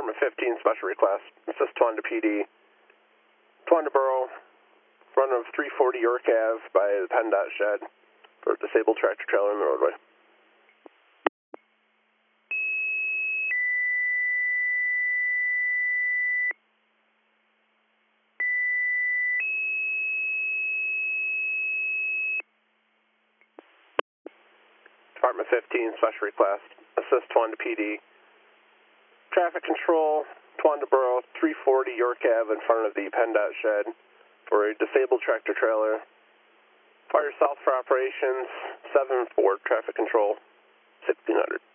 Department 15, special request. Assist Towanda PD. Towanda Borough, front of 340 York Ave by the PennDOT shed for a disabled tractor trailer in the roadway. Department 15, special request. Assist Towanda PD. Traffic control, Towanda Borough, 340 York Ave in front of the PennDOT shed for a disabled tractor trailer. Fire south for operations, 7-4, traffic control, 1600.